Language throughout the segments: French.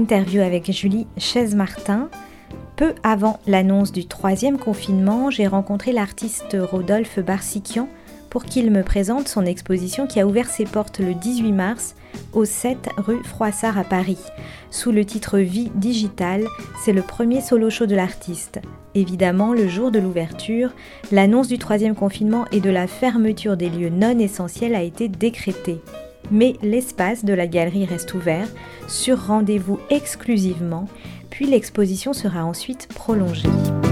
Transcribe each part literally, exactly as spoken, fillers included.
Interview avec Julie Chaise-Martin. Peu avant l'annonce du troisième confinement, j'ai rencontré l'artiste Rodolphe Barsikian pour qu'il me présente son exposition qui a ouvert ses portes le dix-huit mars au sept rue Froissart à Paris. Sous le titre Vie digitale, c'est le premier solo show de l'artiste. Évidemment, le jour de l'ouverture, l'annonce du troisième confinement et de la fermeture des lieux non essentiels a été décrétée. Mais l'espace de la galerie reste ouvert, sur rendez-vous exclusivement, puis l'exposition sera ensuite prolongée.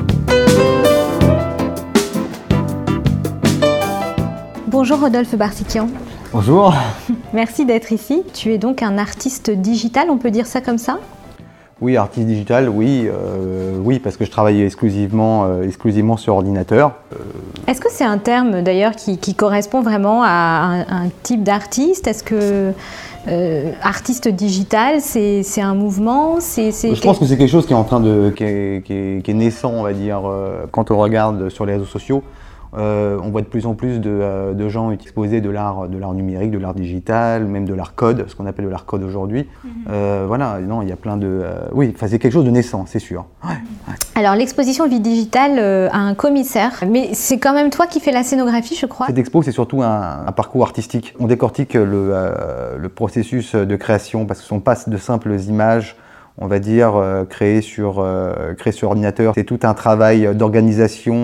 Bonjour Rodolphe Barsikian. Bonjour. Merci d'être ici. Tu es donc un artiste digital, on peut dire ça comme ça ? Oui, artiste digital, oui, euh, oui, parce que je travaille exclusivement, euh, exclusivement sur ordinateur. Euh... Est-ce que c'est un terme d'ailleurs qui, qui correspond vraiment à un, un type d'artiste ? Est-ce que euh, artiste digital, c'est, c'est un mouvement ? c'est, c'est... Je pense que c'est quelque chose qui est en train de, qui est, qui est, qui est naissant, on va dire, euh, quand on regarde sur les réseaux sociaux. Euh, on voit de plus en plus de, euh, de gens exposer de l'art, de l'art numérique, de l'art digital, même de l'art code, ce qu'on appelle de l'art code aujourd'hui. Mm-hmm. Euh, voilà, non, il y a plein de... Euh, oui, c'est quelque chose de naissant, c'est sûr. Ouais, ouais. Alors, l'exposition Vie digitale euh, a un commissaire, mais c'est quand même toi qui fais la scénographie, je crois. Cette expo, c'est surtout un, un parcours artistique. On décortique le, euh, le processus de création, parce que ce ne sont pas de simples images, on va dire, euh, créées sur, euh, créées sur ordinateur. C'est tout un travail d'organisation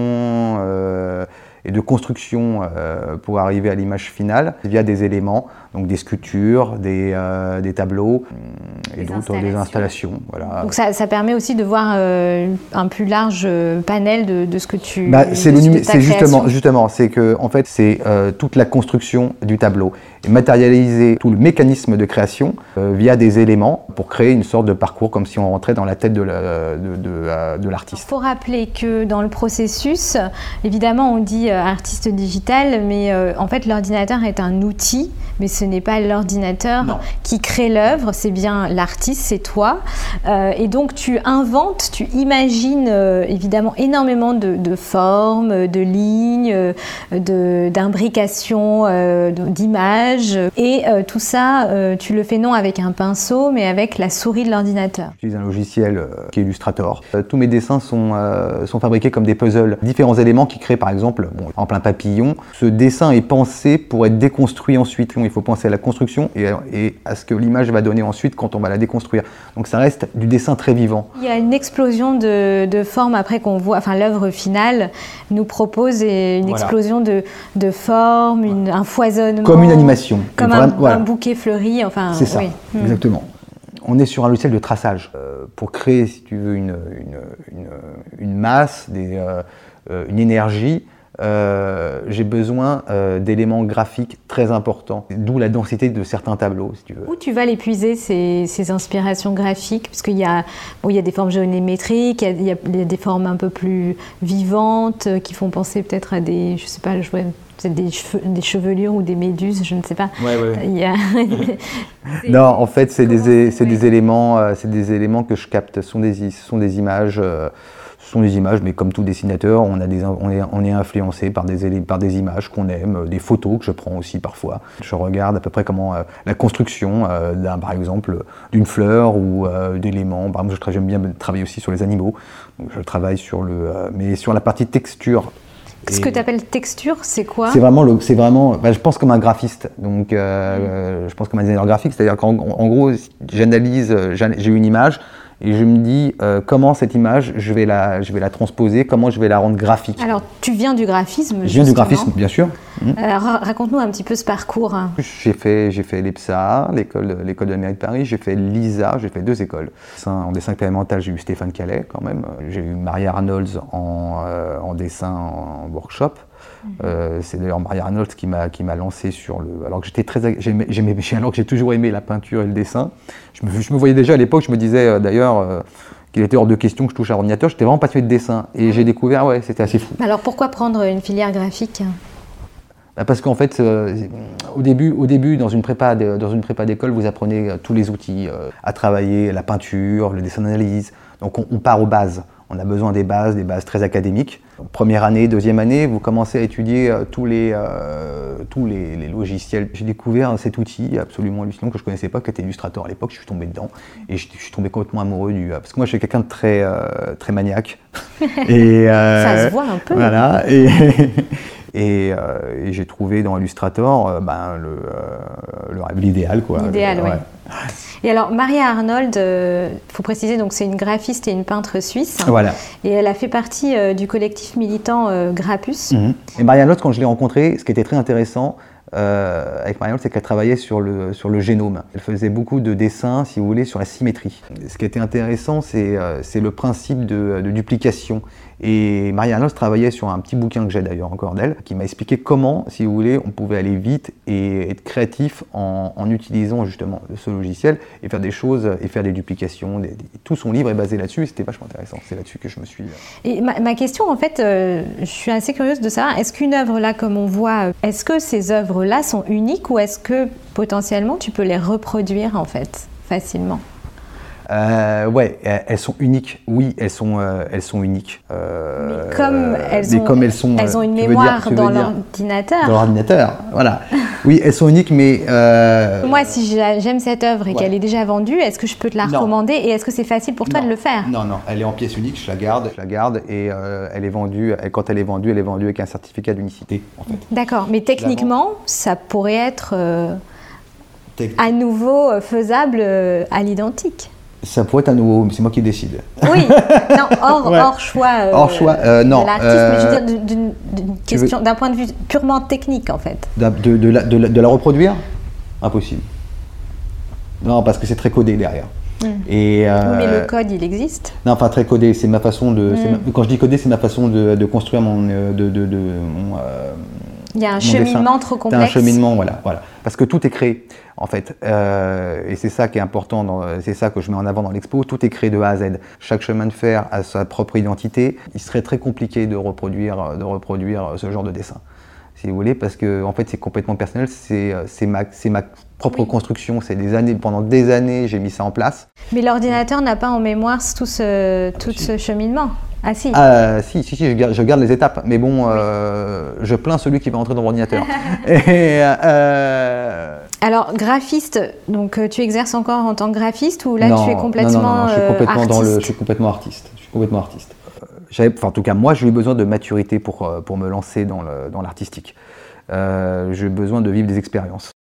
euh, et de construction euh, pour arriver à l'image finale via des éléments, donc des sculptures, des, euh, des tableaux et d'autres des installations. Voilà. Donc ça, ça permet aussi de voir euh, un plus large panel de, de ce que tu... Bah, c'est le, de c'est justement, justement, c'est que en fait, c'est euh, toute la construction du tableau et matérialiser tout le mécanisme de création euh, via des éléments pour créer une sorte de parcours comme si on rentrait dans la tête de, la, de, de, de l'artiste. Il faut rappeler que dans le processus, évidemment on dit euh, artiste digital, mais euh, en fait l'ordinateur est un outil, mais ce n'est pas l'ordinateur non. qui crée l'œuvre, c'est bien l'artiste, c'est toi. Euh, et donc tu inventes, tu imagines euh, évidemment énormément de, de formes, de lignes, de, d'imbrications, euh, d'images. Et euh, tout ça, euh, tu le fais non avec un pinceau, mais avec la souris de l'ordinateur. J'utilise un logiciel euh, qui est Illustrator. Euh, tous mes dessins sont, euh, sont fabriqués comme des puzzles. Différents éléments qui créent par exemple, bon, en plein papillon. Ce dessin est pensé pour être déconstruit ensuite. Il faut penser à la construction et à, et à ce que l'image va donner ensuite quand on va la déconstruire. Donc ça reste du dessin très vivant. Il y a une explosion de, de formes après qu'on voit, enfin l'œuvre finale nous propose une voilà. explosion de, de formes, une, un foisonnement. Comme une animation. Comme un, voilà. un bouquet fleuri, enfin... C'est ça, oui. exactement. On est sur un logiciel de traçage. Euh, pour créer, si tu veux, une, une, une, une masse, des, euh, une énergie, euh, j'ai besoin euh, d'éléments graphiques très importants, d'où la densité de certains tableaux, si tu veux. Où tu vas les puiser, ces, ces inspirations graphiques ? Parce qu'il y a, bon, il y a des formes géométriques, il y, a, il y a des formes un peu plus vivantes, qui font penser peut-être à des, je sais pas, je vois... peut-être des, cheveux, des chevelures ou des méduses, je ne sais pas. Ouais, ouais. Il y a... non, en fait, c'est des, c'est, des éléments, euh, c'est des éléments que je capte. Ce sont des, ce sont des images, euh, ce sont des images, mais comme tout dessinateur, on, a des, on, est, on est influencé par des, par des images qu'on aime, des photos que je prends aussi parfois. Je regarde à peu près comment euh, la construction, euh, d'un, par exemple, d'une fleur ou euh, d'éléments. Par exemple, j'aime bien travailler aussi sur les animaux. Donc, je travaille sur le, euh, mais sur la partie texture. Ce que tu appelles texture, c'est quoi ? C'est vraiment, le, c'est vraiment bah, je pense comme un graphiste, donc euh, mmh. je pense comme un designer graphique, c'est-à-dire qu'en en gros, j'analyse, j'ai une image et je me dis euh, comment cette image, je vais, la, je vais la transposer, comment je vais la rendre graphique. Alors, tu viens du graphisme, Je viens du graphisme, bien sûr. Mmh. Alors, raconte-nous un petit peu ce parcours. J'ai fait, j'ai fait l'E P S A, l'école, l'école de la mairie de Paris, j'ai fait l'I S A, j'ai fait deux écoles. En dessin expérimental, j'ai eu Stéphane Calais quand même, j'ai eu Maria Arnolds en, euh, en dessin en workshop. Mmh. Euh, c'est d'ailleurs Maria Arnolds qui m'a qui m'a lancé sur le. Alors que j'étais très, j'aimais, j'aimais, alors que j'ai toujours aimé la peinture et le dessin. Je me, je me voyais déjà à l'époque. Je me disais euh, d'ailleurs euh, qu'il était hors de question que je touche à l'ordinateur. J'étais vraiment passionné de dessin et j'ai découvert, ouais, c'était assez fou. Alors pourquoi prendre une filière graphique ? Bah parce qu'en fait, euh, au début, au début, dans une prépa, de, dans une prépa d'école, vous apprenez euh, tous les outils euh, à travailler, la peinture, le dessin d'analyse. Donc on, on part aux bases. On a besoin des bases, des bases très académiques. Première année, deuxième année, vous commencez à étudier euh, tous, les, euh, tous les, les logiciels. J'ai découvert cet outil absolument hallucinant que je ne connaissais pas, qui était Illustrator à l'époque. Je suis tombé dedans et je, je suis tombé complètement amoureux du... Parce que moi, je suis quelqu'un de très, euh, très maniaque. et, euh, Ça se voit un peu. Voilà. Et, et, euh, et j'ai trouvé dans Illustrator euh, ben, le, euh, le, l'idéal. Quoi. L'idéal, oui. Ouais. Et alors, Maria Arnold, il euh, faut préciser, donc c'est une graphiste et une peintre suisse. Voilà. Et elle a fait partie euh, du collectif militant euh, Grappus. Mmh. Et Maria Arnold, quand je l'ai rencontrée, ce qui était très intéressant euh, avec Maria Arnold, c'est qu'elle travaillait sur le, sur le génome. Elle faisait beaucoup de dessins, si vous voulez, sur la symétrie. Ce qui était intéressant, c'est, euh, c'est le principe de, de duplication. Et Maria Arnold travaillait sur un petit bouquin que j'ai d'ailleurs encore d'elle, qui m'a expliqué comment, si vous voulez, on pouvait aller vite et être créatif en, en utilisant justement ce logiciel et faire des choses et faire des duplications. Des, des, tout son livre est basé là-dessus et c'était vachement intéressant. C'est là-dessus que je me suis... Et ma, ma question, en fait, euh, je suis assez curieuse de savoir, est-ce qu'une œuvre là, comme on voit, est-ce que ces œuvres-là sont uniques ou est-ce que potentiellement tu peux les reproduire en fait facilement ? Euh, ouais, elles sont uniques. Oui, elles sont, euh, elles sont uniques. Euh, mais comme elles, mais ont, comme elles, sont, elles ont une mémoire dire, dans l'ordinateur. Dans l'ordinateur, voilà. Oui, elles sont uniques, mais... Euh... Moi, si j'aime cette œuvre et ouais. qu'elle est déjà vendue, est-ce que je peux te la non. recommander et est-ce que c'est facile pour toi non. de le faire ? Non, non, elle est en pièce unique, je la garde, je la garde et euh, elle est vendue, et quand elle est vendue, elle est vendue avec un certificat d'unicité, en fait. D'accord, mais techniquement, ça pourrait être euh, à nouveau faisable euh, à l'identique. Ça pourrait être à nouveau, mais c'est moi qui décide. Oui, non, hors, ouais. hors choix, euh, hors choix euh, non, de l'artiste, euh, mais je veux dire d'une, d'une question, veux... d'un point de vue purement technique en fait. De, de, de, la, de, la, de la reproduire ? Impossible. Non, parce que c'est très codé derrière. Mmh. Et euh, mais le code, il existe ? Non, enfin très codé, c'est ma façon de... Mmh. Ma, quand je dis codé, c'est ma façon de, de construire mon... De, de, de, mon euh, il y a un cheminement dessin. Trop complexe. Il y a un cheminement, voilà, voilà. Parce que tout est créé, en fait. Euh, et c'est ça qui est important, dans, c'est ça que je mets en avant dans l'expo. Tout est créé de A à Z. Chaque chemin de fer a sa propre identité. Il serait très compliqué de reproduire, de reproduire ce genre de dessin, si vous voulez, parce que en fait, c'est complètement personnel. C'est, c'est, ma, c'est ma propre oui. construction. C'est des années, pendant des années, j'ai mis ça en place. Mais l'ordinateur n'a pas en mémoire tout ce, tout si. ce cheminement. Ah si. Euh, si, si, si je, garde, je garde les étapes, mais bon, euh, je plains celui qui va entrer dans l'ordinateur. Et, euh... Alors, graphiste, donc tu exerces encore en tant que graphiste ou là non, tu es complètement, non, non, non, je suis complètement artiste. dans le, je suis complètement artiste. Je suis complètement artiste. J'avais, enfin, en tout cas, moi, j'ai eu besoin de maturité pour, pour me lancer dans, le, dans l'artistique. Euh, j'ai eu besoin de vivre des expériences.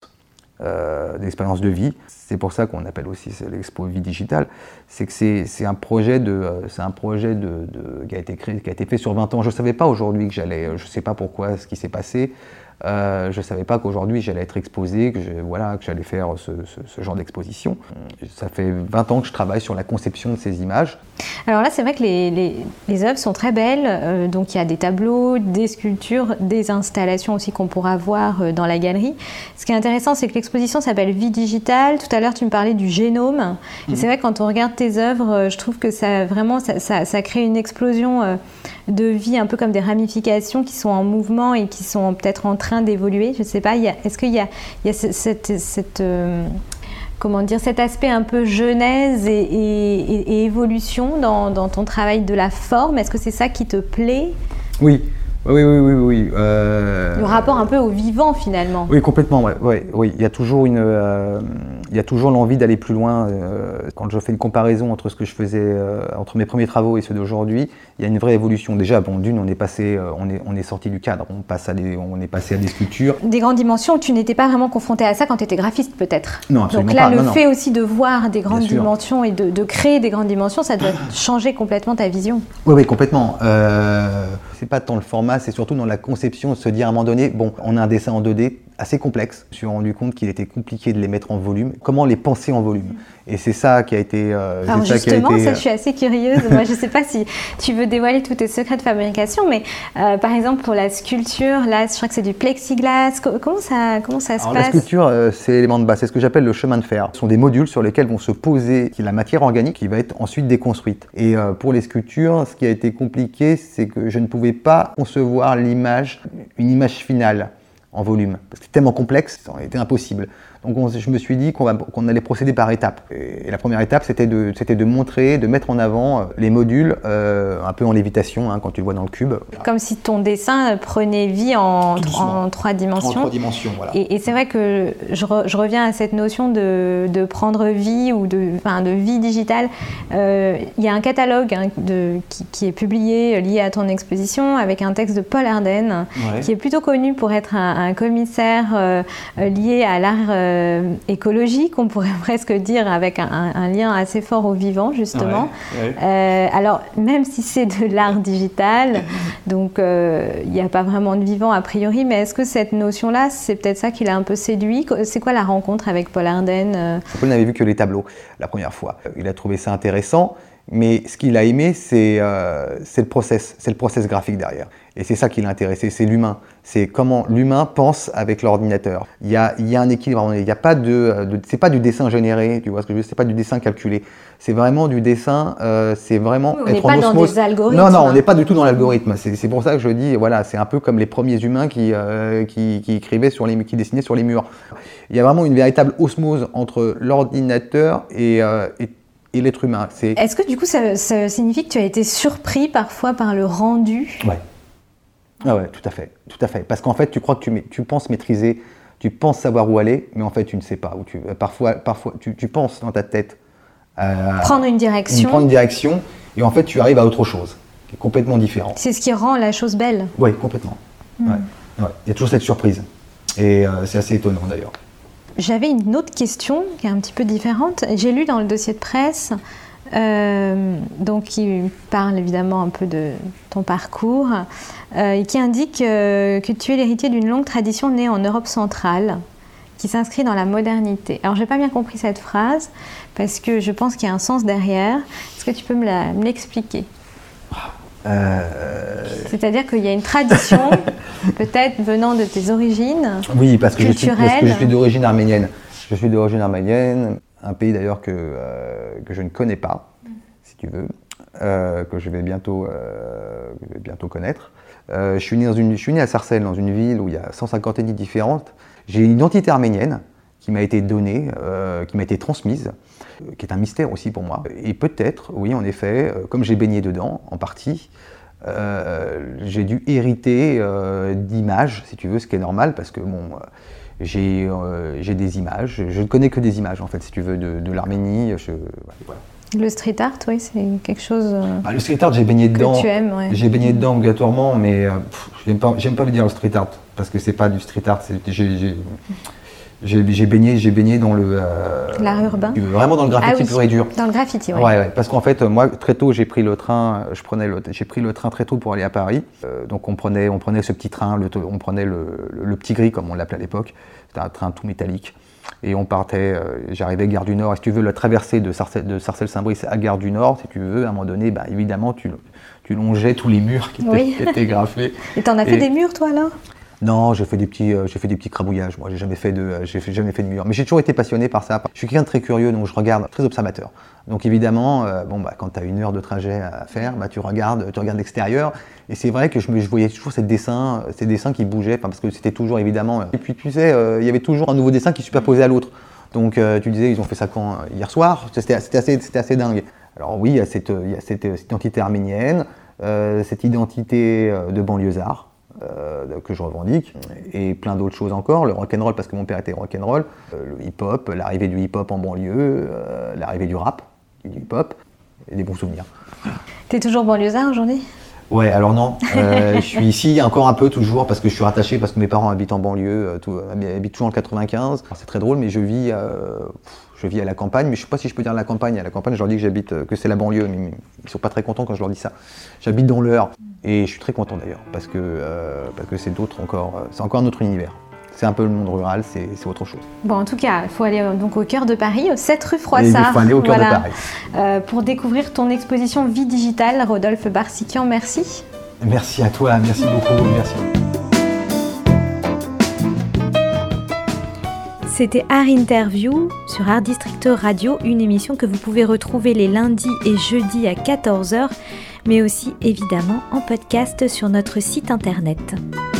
Euh, d'expériences de vie. C'est pour ça qu'on appelle aussi l'expo Vie Digitale. C'est que c'est, c'est un projet, de, c'est un projet de, de, qui a été créé, qui a été fait sur vingt ans. Je ne savais pas aujourd'hui que j'allais, je ne sais pas pourquoi ce qui s'est passé. Euh, je ne savais pas qu'aujourd'hui j'allais être exposé, que, je, voilà, que j'allais faire ce, ce, ce genre d'exposition. Ça fait vingt ans que je travaille sur la conception de ces images. Alors là, c'est vrai que les, les, les œuvres sont très belles. Euh, donc il y a des tableaux, des sculptures, des installations aussi qu'on pourra voir euh, dans la galerie. Ce qui est intéressant, c'est que l'exposition s'appelle Vie Digitale. Tout à l'heure, tu me parlais du génome. Mmh. Et c'est vrai que quand on regarde tes œuvres, euh, je trouve que ça, vraiment, ça, ça, ça crée une explosion euh, de vie, un peu comme des ramifications qui sont en mouvement et qui sont peut-être en train d'évoluer. Je ne sais pas, il y a, est-ce qu'il y a, il y a cette... cette euh, comment dire, cet aspect un peu genèse et, et, et évolution dans, dans ton travail de la forme, est-ce que c'est ça qui te plaît ? Oui, oui, oui, oui, oui. Euh... Le rapport un peu au vivant finalement. Oui, complètement, ouais, ouais, oui. Il y a toujours une, euh, il y a toujours l'envie d'aller plus loin. Euh, quand je fais une comparaison entre ce que je faisais, euh, entre mes premiers travaux et ceux d'aujourd'hui, il y a une vraie évolution. Déjà, bon, d'une, on est passé, euh, on est, on est sorti du cadre, on passe à des, on est passé à des sculptures. Des grandes dimensions. Tu n'étais pas vraiment confronté à ça quand tu étais graphiste, peut-être. Non, absolument Donc là, pas. le non, fait non. aussi de voir des grandes dimensions et de, de créer des grandes dimensions, ça doit changer complètement ta vision. Oui, oui, complètement. Euh, c'est pas tant le format, c'est surtout dans la conception de se dire à un moment donné, bon, on a un dessin en deux D assez complexe. Je me suis rendu compte qu'il était compliqué de les mettre en volume. Comment les penser en volume ? Et c'est ça qui a été... Euh, Alors c'est justement, ça, qui a été, ça, je suis assez curieuse. Moi, je ne sais pas si tu veux dévoiler tous tes secrets de fabrication, mais euh, par exemple, pour la sculpture, là, je crois que c'est du plexiglas. Comment ça, comment ça se Alors, passe ? La sculpture, euh, c'est l'élément de base. C'est ce que j'appelle le chemin de fer. Ce sont des modules sur lesquels vont se poser la matière organique qui va être ensuite déconstruite. Et euh, pour les sculptures, ce qui a été compliqué, c'est que je ne pouvais pas concevoir l'image, une image finale en volume. Parce que c'est tellement complexe, ça aurait été impossible. Donc on, je me suis dit qu'on, va, qu'on allait procéder par étapes. Et, et la première étape, c'était de, c'était de montrer, de mettre en avant les modules euh, un peu en lévitation, hein, quand tu le vois dans le cube. Comme si ton dessin prenait vie en, en trois dimensions. En trois dimensions, voilà. Et, et c'est vrai que je, re, je reviens à cette notion de, de prendre vie ou de, enfin, de vie digitale. Euh, il y a un catalogue hein, de, qui, qui est publié lié à ton exposition avec un texte de Paul Ardenne, ouais. qui est plutôt connu pour être un, un commissaire euh, lié à l'art euh, écologique, on pourrait presque dire, avec un, un lien assez fort au vivant, justement. Ouais, ouais. Euh, alors, même si c'est de l'art digital, donc il euh, n'y a pas vraiment de vivant a priori, mais est-ce que cette notion-là, c'est peut-être ça qui l'a un peu séduit? C'est quoi la rencontre avec Paul Ardenne? Paul n'avait vu que les tableaux la première fois. Il a trouvé ça intéressant. Mais ce qu'il a aimé, c'est, euh, c'est le process, c'est le process graphique derrière. Et c'est ça qui l'a intéressé, c'est l'humain. C'est comment l'humain pense avec l'ordinateur. Il y a, il y a un équilibre. Il y a pas de, de, c'est pas du dessin généré, tu vois ce que je veux dire. C'est pas du dessin calculé. C'est vraiment du dessin. Euh, c'est vraiment oui, on être en osmose. On n'est pas dans des algorithmes. Non, non, on n'est pas du tout dans l'algorithme. C'est, c'est pour ça que je dis, voilà, c'est un peu comme les premiers humains qui, euh, qui, qui écrivaient sur les, qui dessinaient sur les murs. Il y a vraiment une véritable osmose entre l'ordinateur et, euh, et et l'être humain. C'est... Est-ce que du coup ça, ça signifie que tu as été surpris parfois par le rendu? Ouais. Ah ouais, tout à fait, tout à fait. Parce qu'en fait, tu crois que tu, tu penses maîtriser, tu penses savoir où aller, mais en fait, tu ne sais pas où tu. Parfois, parfois, tu, tu penses dans ta tête euh, prendre une direction. Prendre une direction, et en fait, tu arrives à autre chose, qui est complètement différent. C'est ce qui rend la chose belle. Oui, complètement. Mmh. Ouais. Ouais. Il y a toujours cette surprise, et euh, c'est assez étonnant d'ailleurs. J'avais une autre question qui est un petit peu différente. J'ai lu dans le dossier de presse, euh, donc qui parle évidemment un peu de ton parcours, euh, et qui indique euh, que tu es l'héritier d'une longue tradition née en Europe centrale, qui s'inscrit dans la modernité. Alors, je n'ai pas bien compris cette phrase, parce que je pense qu'il y a un sens derrière. Est-ce que tu peux me, la, me l'expliquer ? Euh... C'est-à-dire qu'il y a une tradition, peut-être venant de tes origines. Oui, parce que, je suis, parce que je suis d'origine arménienne. Je suis d'origine arménienne, un pays d'ailleurs que, euh, que je ne connais pas, mm. si tu veux, euh, que je vais bientôt, euh, je vais bientôt connaître. Euh, je, suis né dans une, je suis né à Sarcelles, dans une ville où il y a cent cinquante ethnies différentes. J'ai une identité arménienne qui m'a été donnée, euh, qui m'a été transmise, euh, qui est un mystère aussi pour moi. Et peut-être, oui, en effet, euh, comme j'ai baigné dedans, en partie, euh, j'ai dû hériter euh, d'images, si tu veux, ce qui est normal, parce que bon, euh, j'ai, euh, j'ai des images, je ne connais que des images, en fait, si tu veux, de, de l'Arménie. Je, voilà. Le street art, oui, c'est quelque chose euh, bah, le street art, j'ai baigné dedans. Que tu aimes, ouais. J'ai baigné dedans obligatoirement, mais euh, pff, j'aime pas, j'aime pas le dire le street art, parce que c'est pas du street art, c'est, j'ai, j'ai, J'ai, j'ai, baigné, j'ai baigné dans le... Euh, l'art urbain. Vraiment dans le graffiti ah oui, pur et dur. Dans le graffiti, oui. Ouais, ouais, parce qu'en fait, moi, très tôt, j'ai pris le train, je prenais le, j'ai pris le train très tôt pour aller à Paris. Euh, donc on prenait, on prenait ce petit train, le, on prenait le, le, le petit gris, comme on l'appelait à l'époque. C'était un train tout métallique. Et on partait, euh, j'arrivais à Gare du Nord. Et si tu veux, la traversée de, Sarcelles, de Sarcelles-Saint-Brice à Gare du Nord, si tu veux, à un moment donné, bah, évidemment, tu, tu longeais tous les murs qui étaient, oui. qui étaient graffés. Et t'en as fait et... des murs, toi, alors ? Non, j'ai fait des petits, euh, j'ai fait des petits crabouillages. Moi, j'ai jamais fait de, euh, j'ai fait, jamais fait de mur. Mais j'ai toujours été passionné par ça. Je suis quelqu'un de très curieux, donc je regarde, très observateur. Donc évidemment, euh, bon bah quand tu as une heure de trajet à faire, bah tu regardes, tu regardes l'extérieur. Et c'est vrai que je, me, je voyais toujours ces dessins, ces dessins qui bougeaient, parce que c'était toujours évidemment. Et puis tu sais, euh, il y avait toujours un nouveau dessin qui se superposait à l'autre. Donc euh, tu disais, ils ont fait ça quand hier soir. C'était, c'était assez, c'était assez dingue. Alors oui, il y a cette, il y a cette, cette identité arménienne, euh, cette identité de banlieusard. Euh, que je revendique, et plein d'autres choses encore, le rock'n'roll parce que mon père était rock'n'roll, euh, le hip-hop, l'arrivée du hip-hop en banlieue, euh, l'arrivée du rap, du hip-hop, et des bons souvenirs. T'es toujours banlieusard aujourd'hui ? Ouais, alors non, euh, je suis ici encore un peu toujours parce que je suis rattaché, parce que mes parents habitent en banlieue, euh, tout, habitent toujours en quatre-vingt-quinze. Alors, c'est très drôle, mais je vis, euh, je vis à la campagne, mais je ne sais pas si je peux dire la campagne. À la campagne, je leur dis que j'habite, que c'est la banlieue, mais ils ne sont pas très contents quand je leur dis ça. J'habite dans l'Eure, et je suis très content d'ailleurs, parce que, euh, parce que c'est d'autres encore, c'est encore un autre univers. C'est un peu le monde rural, c'est, c'est autre chose. Bon, en tout cas, il faut aller donc au cœur de Paris, sept rue Froissart. Il faut aller au cœur voilà. de Paris. Euh, pour découvrir ton exposition Vie digitale, Rodolphe Barsikian, merci. Merci à toi, merci beaucoup, merci. C'était Art Interview sur Art District Radio, une émission que vous pouvez retrouver les lundis et jeudis à quatorze heures, mais aussi évidemment en podcast sur notre site internet.